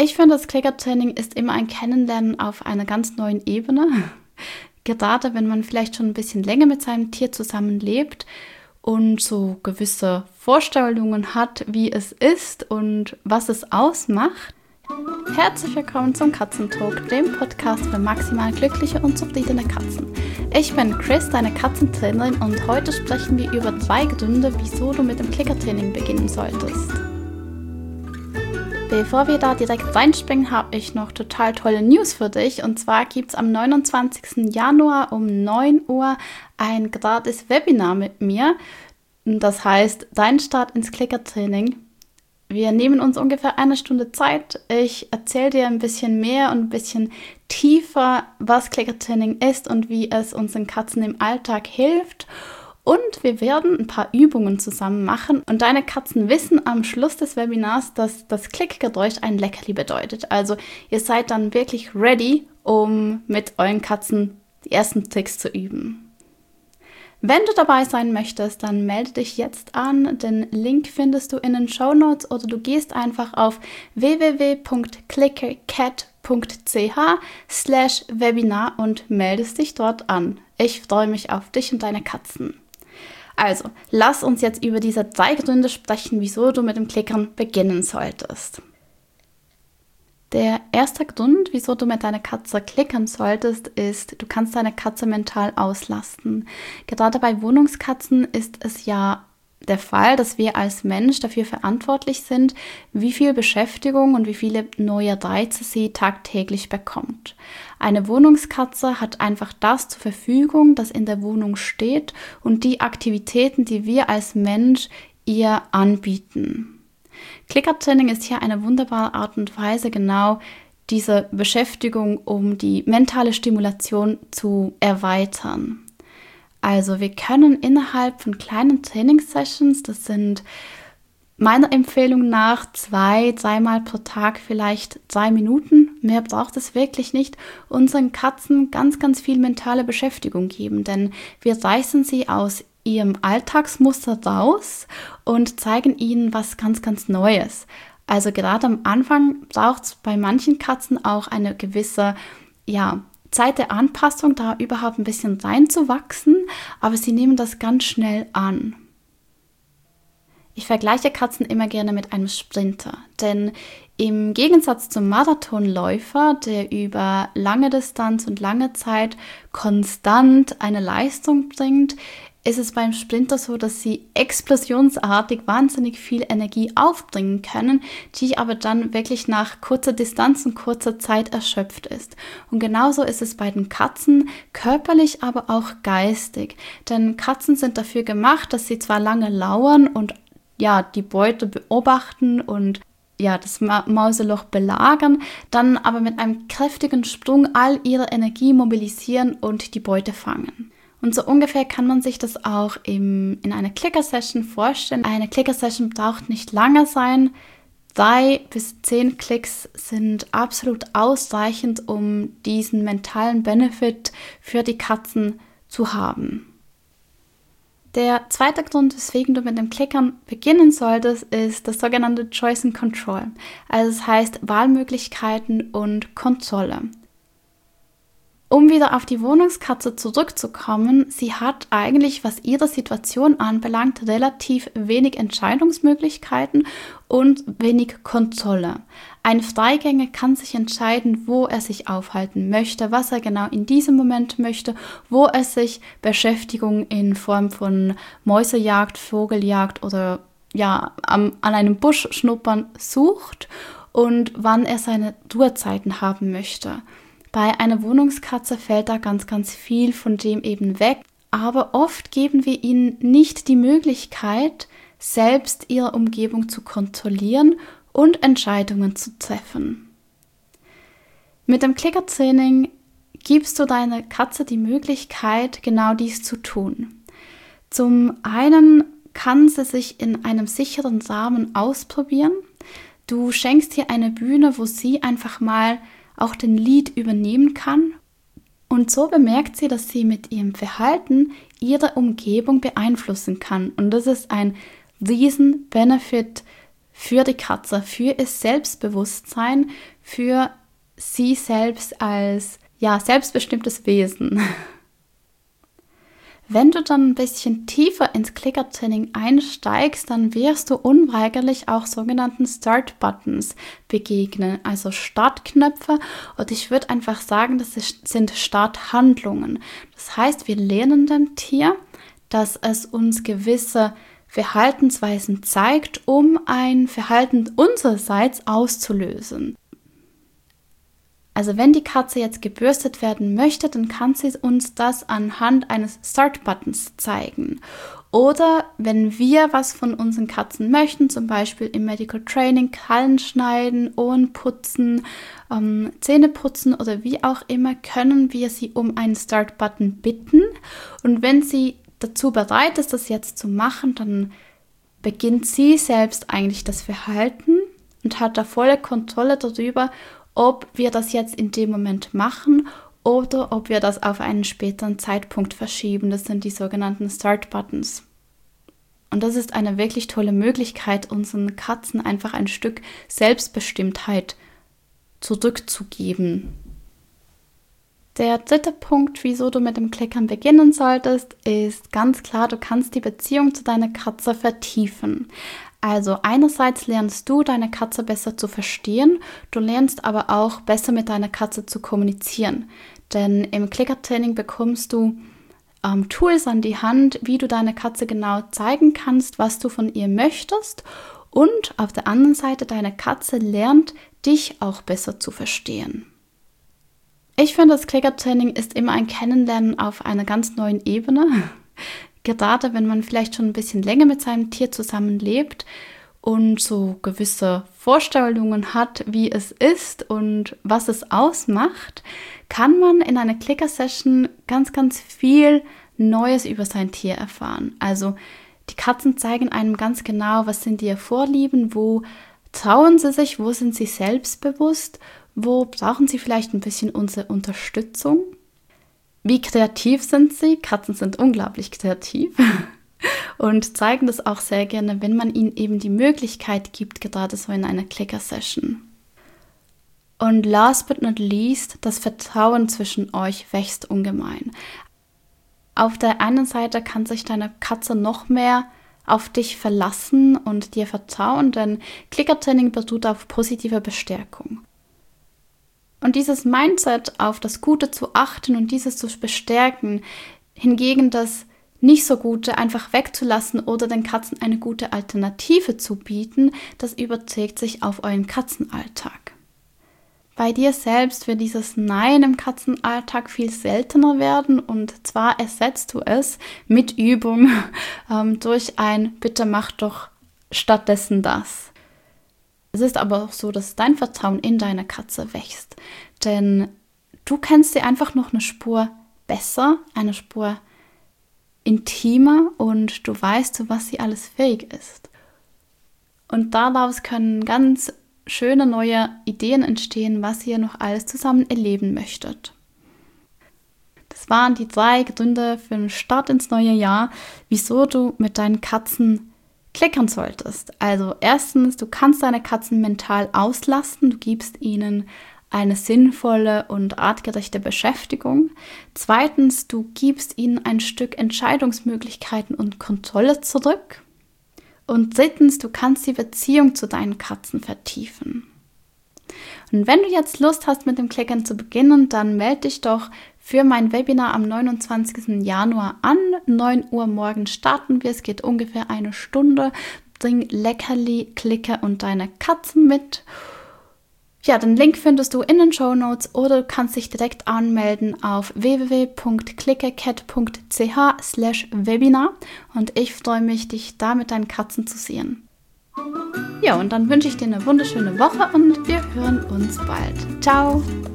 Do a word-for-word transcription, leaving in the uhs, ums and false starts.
Ich finde, das Klickertraining ist immer ein Kennenlernen auf einer ganz neuen Ebene. Gerade wenn man vielleicht schon ein bisschen länger mit seinem Tier zusammenlebt und so gewisse Vorstellungen hat, wie es ist und was es ausmacht. Herzlich willkommen zum Katzentalk, dem Podcast für maximal glückliche und zufriedene Katzen. Ich bin Chris, deine Katzentrainerin, und heute sprechen wir über zwei Gründe, wieso du mit dem Klickertraining beginnen solltest. Bevor wir da direkt reinspringen, habe ich noch total tolle News für dich. Und zwar gibt es am neunundzwanzigsten Januar um neun Uhr ein gratis Webinar mit mir. Das heißt, dein Start ins Klickertraining. Wir nehmen uns ungefähr eine Stunde Zeit. Ich erzähle dir ein bisschen mehr und ein bisschen tiefer, was Klickertraining ist und wie es unseren Katzen im Alltag hilft. Und wir werden ein paar Übungen zusammen machen. Und deine Katzen wissen am Schluss des Webinars, dass das Klickgeräusch ein Leckerli bedeutet. Also ihr seid dann wirklich ready, um mit euren Katzen die ersten Tricks zu üben. Wenn du dabei sein möchtest, dann melde dich jetzt an. Den Link findest du in den Shownotes oder du gehst einfach auf w w w punkt clickercat punkt c h slash Webinar und meldest dich dort an. Ich freue mich auf dich und deine Katzen. Also, lass uns jetzt über diese drei Gründe sprechen, wieso du mit dem Klickern beginnen solltest. Der erste Grund, wieso du mit deiner Katze klickern solltest, ist, du kannst deine Katze mental auslasten. Gerade bei Wohnungskatzen ist es ja der Fall, dass wir als Mensch dafür verantwortlich sind, wie viel Beschäftigung und wie viele neue Reize sie tagtäglich bekommt. Eine Wohnungskatze hat einfach das zur Verfügung, das in der Wohnung steht, und die Aktivitäten, die wir als Mensch ihr anbieten. Klickertraining ist hier eine wunderbare Art und Weise, genau diese Beschäftigung, um die mentale Stimulation zu erweitern. Also wir können innerhalb von kleinen Trainingssessions, das sind meiner Empfehlung nach zwei, dreimal pro Tag, vielleicht drei Minuten, mehr braucht es wirklich nicht, unseren Katzen ganz, ganz viel mentale Beschäftigung geben, denn wir reißen sie aus ihrem Alltagsmuster raus und zeigen ihnen was ganz, ganz Neues. Also gerade am Anfang braucht es bei manchen Katzen auch eine gewisse, ja, Zeit der Anpassung, da überhaupt ein bisschen reinzuwachsen, aber sie nehmen das ganz schnell an. Ich vergleiche Katzen immer gerne mit einem Sprinter, denn im Gegensatz zum Marathonläufer, der über lange Distanz und lange Zeit konstant eine Leistung bringt, ist es beim Sprinter so, dass sie explosionsartig wahnsinnig viel Energie aufbringen können, die aber dann wirklich nach kurzer Distanz und kurzer Zeit erschöpft ist. Und genauso ist es bei den Katzen, körperlich, aber auch geistig. Denn Katzen sind dafür gemacht, dass sie zwar lange lauern und ja, die Beute beobachten und ja, das Ma- Mauseloch belagern, dann aber mit einem kräftigen Sprung all ihre Energie mobilisieren und die Beute fangen. Und so ungefähr kann man sich das auch im, in einer Clicker-Session vorstellen. Eine Clicker-Session braucht nicht lange sein. Drei bis zehn Klicks sind absolut ausreichend, um diesen mentalen Benefit für die Katzen zu haben. Der zweite Grund, weswegen du mit dem Klickern beginnen solltest, ist das sogenannte Choice and Control. Also das heißt Wahlmöglichkeiten und Kontrolle. Um wieder auf die Wohnungskatze zurückzukommen, sie hat eigentlich, was ihre Situation anbelangt, relativ wenig Entscheidungsmöglichkeiten und wenig Kontrolle. Ein Freigänger kann sich entscheiden, wo er sich aufhalten möchte, was er genau in diesem Moment möchte, wo er sich Beschäftigung in Form von Mäusejagd, Vogeljagd oder ja, am, an einem Busch schnuppern sucht und wann er seine Ruhezeiten haben möchte. Bei einer Wohnungskatze fällt da ganz, ganz viel von dem eben weg, aber oft geben wir ihnen nicht die Möglichkeit, selbst ihre Umgebung zu kontrollieren und Entscheidungen zu treffen. Mit dem Klickertraining gibst du deiner Katze die Möglichkeit, genau dies zu tun. Zum einen kann sie sich in einem sicheren Rahmen ausprobieren. Du schenkst ihr eine Bühne, wo sie einfach mal auch den Lead übernehmen kann. Und so bemerkt sie, dass sie mit ihrem Verhalten ihre Umgebung beeinflussen kann. Und das ist ein riesen Benefit für die Katze, für ihr Selbstbewusstsein, für sie selbst als ja, selbstbestimmtes Wesen. Wenn du dann ein bisschen tiefer ins Clicker-Training einsteigst, dann wirst du unweigerlich auch sogenannten Start-Buttons begegnen, also Startknöpfe. Und ich würde einfach sagen, das sind Starthandlungen. Das heißt, wir lernen dem Tier, dass es uns gewisse Verhaltensweisen zeigt, um ein Verhalten unsererseits auszulösen. Also wenn die Katze jetzt gebürstet werden möchte, dann kann sie uns das anhand eines Start-Buttons zeigen. Oder wenn wir was von unseren Katzen möchten, zum Beispiel im Medical Training, Krallen schneiden, Ohren putzen, ähm, Zähne putzen oder wie auch immer, können wir sie um einen Start-Button bitten. Und wenn sie dazu bereit ist, das jetzt zu machen, dann beginnt sie selbst eigentlich das Verhalten und hat da volle Kontrolle darüber, ob wir das jetzt in dem Moment machen oder ob wir das auf einen späteren Zeitpunkt verschieben. Das sind die sogenannten Start-Buttons. Und das ist eine wirklich tolle Möglichkeit, unseren Katzen einfach ein Stück Selbstbestimmtheit zurückzugeben. Der dritte Punkt, wieso du mit dem Klickern beginnen solltest, ist ganz klar, du kannst die Beziehung zu deiner Katze vertiefen. Also einerseits lernst du, deine Katze besser zu verstehen, du lernst aber auch besser mit deiner Katze zu kommunizieren. Denn im Clicker-Training bekommst du ähm, Tools an die Hand, wie du deiner Katze genau zeigen kannst, was du von ihr möchtest. Und auf der anderen Seite, deine Katze lernt, dich auch besser zu verstehen. Ich finde, das Clicker-Training ist immer ein Kennenlernen auf einer ganz neuen Ebene. Gerade wenn man vielleicht schon ein bisschen länger mit seinem Tier zusammenlebt und so gewisse Vorstellungen hat, wie es ist und was es ausmacht, kann man in einer Clicker-Session ganz, ganz viel Neues über sein Tier erfahren. Also die Katzen zeigen einem ganz genau, was sind ihre Vorlieben, wo trauen sie sich, wo sind sie selbstbewusst, wo brauchen sie vielleicht ein bisschen unsere Unterstützung. Wie kreativ sind sie? Katzen sind unglaublich kreativ und zeigen das auch sehr gerne, wenn man ihnen eben die Möglichkeit gibt, gerade so in einer Clicker-Session. Und last but not least, das Vertrauen zwischen euch wächst ungemein. Auf der einen Seite kann sich deine Katze noch mehr auf dich verlassen und dir vertrauen, denn Clicker-Training beruht auf positiver Bestärkung. Und dieses Mindset, auf das Gute zu achten und dieses zu bestärken, hingegen das nicht so Gute einfach wegzulassen oder den Katzen eine gute Alternative zu bieten, das überträgt sich auf euren Katzenalltag. Bei dir selbst wird dieses Nein im Katzenalltag viel seltener werden und zwar ersetzt du es mit Übung ähm, durch ein Bitte mach doch stattdessen das. Es ist aber auch so, dass dein Vertrauen in deine Katze wächst, denn du kennst sie einfach noch eine Spur besser, eine Spur intimer und du weißt, zu was sie alles fähig ist. Und daraus können ganz schöne neue Ideen entstehen, was ihr noch alles zusammen erleben möchtet. Das waren die drei Gründe für den Start ins neue Jahr, wieso du mit deinen Katzen klickern solltest. Also erstens, du kannst deine Katzen mental auslasten, du gibst ihnen eine sinnvolle und artgerechte Beschäftigung. Zweitens, du gibst ihnen ein Stück Entscheidungsmöglichkeiten und Kontrolle zurück. Und drittens, du kannst die Beziehung zu deinen Katzen vertiefen. Und wenn du jetzt Lust hast, mit dem Klickern zu beginnen, dann melde dich doch für mein Webinar am neunundzwanzigsten Januar an. neun Uhr morgens starten wir. Es geht ungefähr eine Stunde. Bring Leckerli, Klicker und deine Katzen mit. Ja, den Link findest du in den Shownotes oder du kannst dich direkt anmelden auf w w w punkt clickercat punkt c h slash webinar und ich freue mich, dich da mit deinen Katzen zu sehen. Ja, und dann wünsche ich dir eine wunderschöne Woche und wir hören uns bald. Ciao!